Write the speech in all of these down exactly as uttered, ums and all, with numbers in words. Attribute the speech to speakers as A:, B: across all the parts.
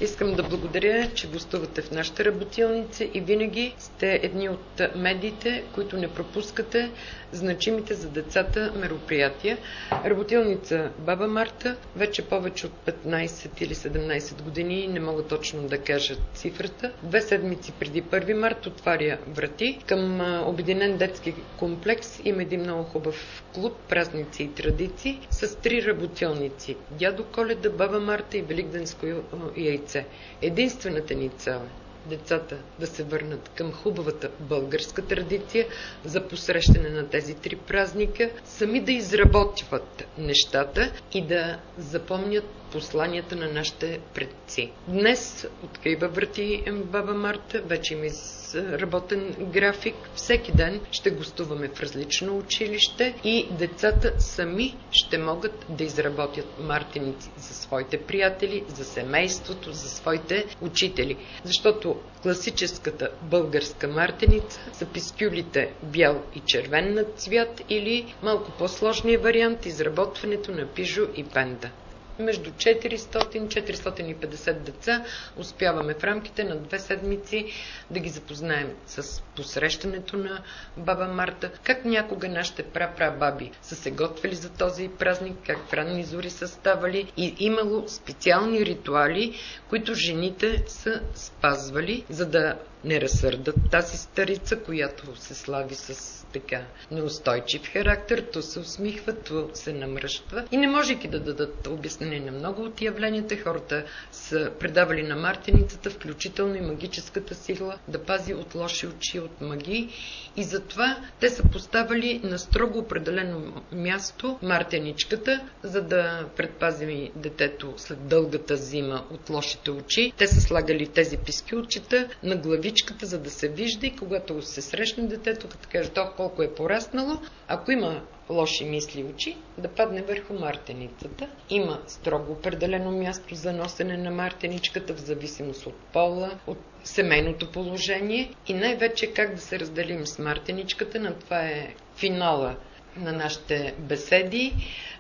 A: Искам да благодаря, че гостувате в нашата работилница и винаги сте едни от медиите, които не пропускате значимите за децата мероприятия. Работилница Баба Марта вече повече от петнайсет или седемнайсет години, не мога точно да кажа цифрата. Две седмици преди първи март отваря врати. Към Обединен детски комплекс има един много хубав клуб празници и традиции с три работилници: Дядо Коледа, Баба Марта и Великденско яйце. Единствената ни цел е децата да се върнат към хубавата българска традиция за посрещане на тези три празника, сами да изработват нещата и да запомнят посланията на нашите предци. Днес открива врати Баба Марта, вече има изработен график. Всеки ден ще гостуваме в различно училище и децата сами ще могат да изработят мартеници за своите приятели, за семейството, за своите учители. Защото класическата българска мартеница са пискюлите бял и червен на цвят или малко по-сложния вариант, изработването на пижо и пенда. Между четиристотин до четиристотин и петдесет деца успяваме в рамките на две седмици да ги запознаем с посрещането на Баба Марта, как някога нашите прапрабаби са се готвили за този празник, как в ранни зори са ставали и имало специални ритуали, които жените са спазвали, за да не разсърдат тази старица, която се слави с така неустойчив характер, то се усмихва, то се намръщва. И не можейки да дадат обяснение на много от явленията, хората са предавали на мартеницата, включително и магическата сила, да пази от лоши очи, от магии. И затова те са поставали на строго определено място мартеничката, за да предпазим детето след дългата зима от лошите очи. Те са слагали тези пискюлчета на главичката, за да се вижда, и когато се срещне детето, като каже то колко е пораснало, ако има лоши мисли очи, да падне върху мартеницата. Има строго определено място за носене на мартеничката в зависимост от пола, от семейното положение и най-вече как да се разделим с мартеничката. На това е финала на нашите беседи,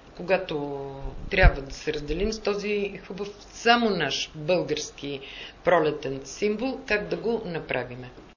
A: когато трябва да се разделим с този хубав, само наш български пролетен символ, как да го направиме.